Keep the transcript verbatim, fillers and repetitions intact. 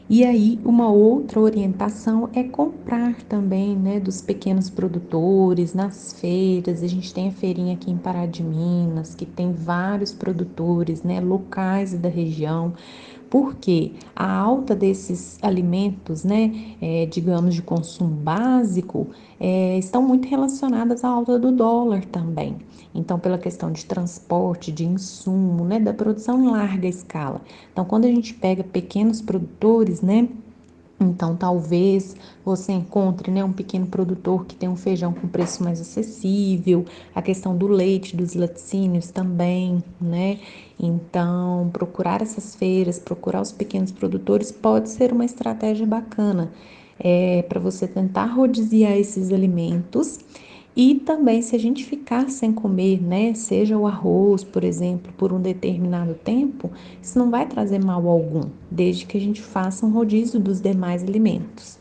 E aí, uma outra orientação é comprar também, né, dos pequenos produtores nas feiras. A gente tem a feirinha aqui em Pará de Minas, que tem vários produtores, né, locais da região, porque a alta desses alimentos, né, é, digamos de consumo básico, é, estão muito relacionadas à alta do dólar também. Então, pela questão de transporte, de insumo, né, da produção em larga escala. Então, quando a gente pega pequenos produtores, né, então talvez você encontre, né, um pequeno produtor que tem um feijão com preço mais acessível, a questão do leite, dos laticínios também, né? Então, procurar essas feiras, procurar os pequenos produtores pode ser uma estratégia bacana, é, para você tentar rodiziar esses alimentos. E também, se a gente ficar sem comer, né, seja o arroz, por exemplo, por um determinado tempo, isso não vai trazer mal algum, desde que a gente faça um rodízio dos demais alimentos.